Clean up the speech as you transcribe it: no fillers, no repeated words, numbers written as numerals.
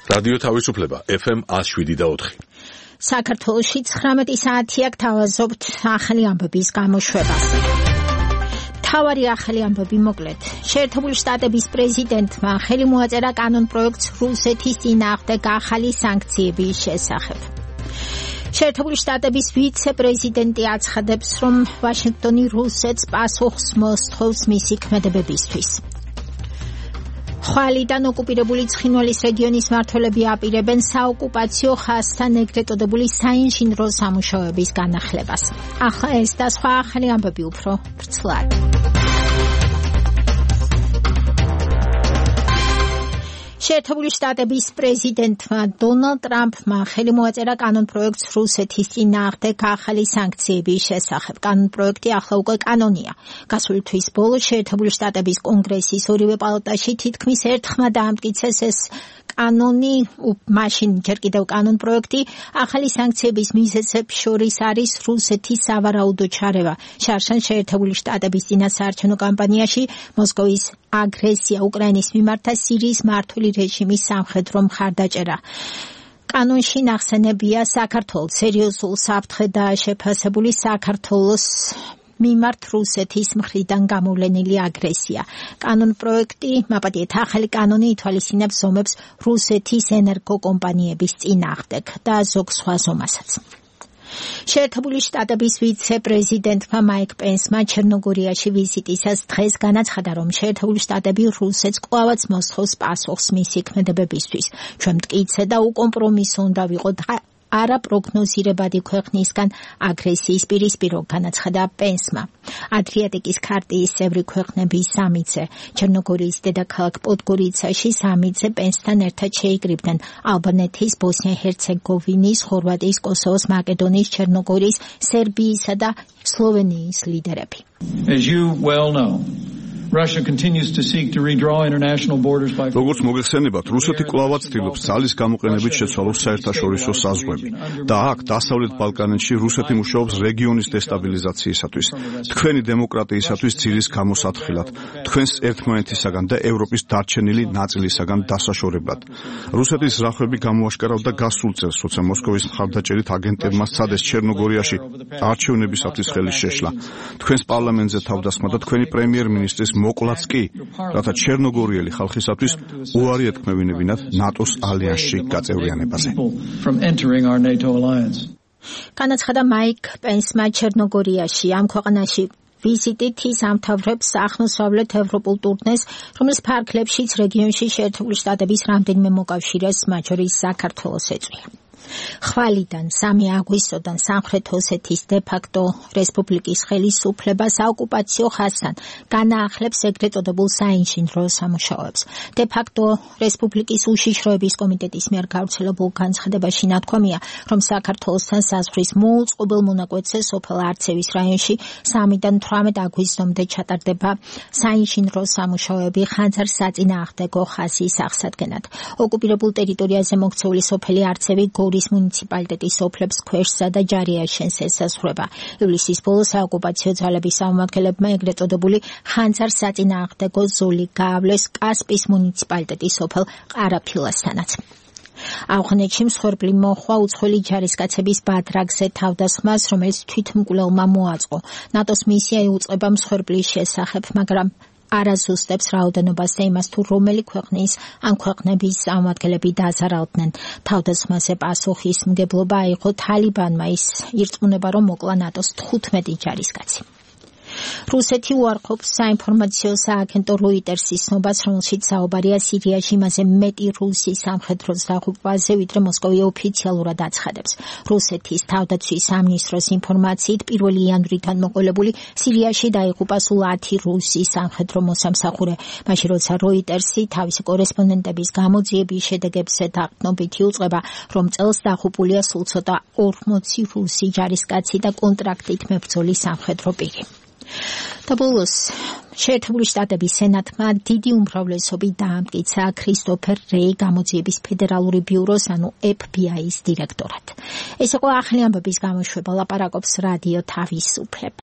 რადიო თავისუფლება FM 107.4. საქართველოში 19 საათია გთავაზობთ ახალი ამბების გამოშვებას. თავარი ახალი ამბები მოკლედ. შეერთებული შტატების პრეზიდენტმა ხელი მოაწერა კანონპროექტს რუსეთის წინააღმდეგ ახალი სანქციების შესახებ. შეერთებული შტატების ვიცე-პრეზიდენტი აცხადებს, რომ ვაშინგტონი რუსეთს პასუხს მოსთხოვს მისი ქმედებებისთვის. ხვალიდან ოკუპირებული ცხინვალის რეგიონის მმართველები აპირებენ საოკუპაციო ხაზთან ეგრეთ წოდებული საინჟინრო სამუშაოების განახლებას. ახლა ეს და სხვა ახალი ამბები უფრო ვრცლად. შეერთებული შტატების პრეზიდენტმა დონალდ ტრამპმა ხელი მოაწერა კანონპროექტს რუსეთის წინააღმდეგ ახალი სანქციების შესახებ. კანონპროექტი ახლა უკვე კანონია. გასული თვის ბოლოს შეერთებული შტატების კონგრესის ორივე პალატაში თითქმის ერთხმად დაამტკიცეს ეს კანონი, მაშინ ჯერ კიდევ კანონპროექტი, ახალი სანქციების მიზეზებს შორის არის რუსეთის სავარაუდო ჩარევა შარშან შეერთებული შტატების წინასაარჩევნო კამპანიაში, მოსკოვის აგრესია უკრაინის მიმართ და სირიის მართული რეჟიმის სამხედრო მხარდაჭერა. კანონში ნახსენებია საქართველოს სერიოზულ საფრთხედაა შეფასებული საქართველოს მიმართ რუსეთის მხრიდან გამოვლენილი აგრესია. კანონპროექტი, მაპატიეთ, ახალი კანონი ითვალისწინებს ზომებს რუსეთის ენერგოკომპანიების წინააღმდეგ და ზოგ სხვა ზომასაც. შეერთებული შტატების ვიცე-პრეზიდენტმა მაიკ პენსმა ჩერნოგორიაში ვიზიტისას დღეს განაცხადა, რომ შეერთებული შტატები რუსეთს კვლავაც მოსთხოვს პასუხს მისი ქმედებებისთვის. ჩვენ მტკიცე და უკომპრომისო უნდა ვიყოთ არაპროგნოზირებადი ქვეყნისგან აგრესიის პირისპირო, განაცხადა პენსმა. ადრიატიკის ქარტიის წევრი ქვეყნების სამიცე ჩერნოგორიის დედაქალაქ პოდგორიცაში სამიცე პენსთან ერთად შეიკრიბნენ ალბანეთის, ბოსნია-ჰერცეგოვინის, ხორვატიის, კოსოვოს, მაკედონიის, ჩერნოგორიის, სერბიისა და სლოვენიის ლიდერები. As you well know, Russia continues to seek to redraw international borders by როგორც მოგეხსენებათ, რუსეთი კვლავაც ცდილობს ძალის გამოყენებით შეცვალოს საერთაშორისო საზღვრები და აქ დასავლეთ ბალკანეთში რუსეთი მუშაობს რეგიონის დესტაბილიზაციისათვის, თქვენი დემოკრატიისათვის ძირის გამოსათხილად, თქვენს ერთმანეთისაგან და ევროპის დარჩენილი ნაწილისაგან დასაშორებლად. რუსეთის ზრახვები გამოაშკარავდა გასულ წელს, როცა მოსკოვის მხარდაჭერით აგენტებმა სცადეს ჩერნოგორიაში არჩევნებისათვის ხელი შეშლა. თქვენს პარლამენტზე თავდასხმა და თქვენი პრემიერ-მინისტრის მოკლაც კი, რათა ჩერნოგორიელი ხალხისათვის უარი ეთქმევინებინათ ნატოს ალიანსში გაწევრიანებაზე. განაცხადა მაიკ პენსმა ჩერნოგორიაში. ამ ქვეყანაში ვიზიტით ის ამთავრებს აღმოსავლეთ ევროპულ ტურნეს, რომლის ფარგლებშიც რეგიონში შეერთებული შტატების რამდენიმე მოკავშირეს, მათ შორის საქართველოს ეწვია. ხვალიდან 3 აგვისტოდან სამხრეთ ოსეთის დე-ფაქტო რესპუბლიკის ხელისუფლება საოკუპაციო ხაზთან განაახლებს ეგრეთ წოდებულ საინჟინრო სამუშაოებს. დე-ფაქტო რესპუბლიკის უშიშროების კომიტეტის მიერ გავრცელებულ განცხადებაში ნათქვამია, რომ საქართველოსთან საზღვრის მოუწყობელ მონაკვეთზე სოფელ არცევის რაიონში 3-დან 18 აგვისტომდე ჩატარდება საინჟინრო სამუშაოები ხანძარ-საწინააღმდეგო ხაზის აღსადგენად. ოკუპირებულ ტერიტორიაზე მოქცეული სოფელი არცევი გორის მუნიციპალიტეტის სოფლებს ქვეშსა და ჯარიაშენს ესაზღვრება. ივლისის ბოლოს საოკუპაციო ძალების წარმომადგენლებმა ეგრეთ წოდებული ხანძარ-საწინააღმდეგო ზოლი გაავლეს კასპის მუნიციპალიტეტის სოფელ ყარაფილასთანაც. ავღანეთში მსხვერპლი მოჰყვა უცხოელი ჯარისკაცების ბადრაგზე თავდასხმას, რომელიც თვითმკვლელმა მოაწყო. ნატოს მისია იუწყება მსხვერპლის შესახებ, მაგრამ არაზუსტებს რაოდენობას და იმას, თუ რომელი ქვეყნის ან ქვეყნების წარმომადგენლები დაზარალდნენ. თავდასხმაზე პასუხისმგებლობა აიღო თალიბანმა, ის ირწმუნება, რომ მოკლა ნატოს 15 ჯარისკაცი. რუსეთი უარყოფს საინფორმაციო სააგენტო როიტერსის ცნობას, რომელშიც საუბარია სირიაში იმაზე მეტი რუსი სამხედრო დაღუპვაზე, ვიდრე მოსკოვი ოფიციალურად აცხადებს. რუსეთის თავდაცვის სამინისტროს ინფორმაციით 1 იანვრიდან მოყოლებული სირიაში დაიღუპა სულ 10 რუსი სამხედრო მოსამსახურე, მაშინ როცა როიტერსი თავისი კორესპონდენტების გამოძიების შედეგებზე დაყრდნობით იუწყება, რომ წელს დაღუპულია სულ ცოტა 40 რუსი ჯარისკაცი და კონტრაქტით მებრძოლი სამხედრო პირი. და ბოლოს შეერთებული შტატების სენატმა დიდი უმრავლესობით დაამტკიცა ქრისტოფერ რეი გამოძიების ფედერალური ბიუროს, ანუ FBI-ის დირექტორად. ეს იყო ახალი ამბების გამოშვება, ლაპარაკობს რადიო თავისუფლება.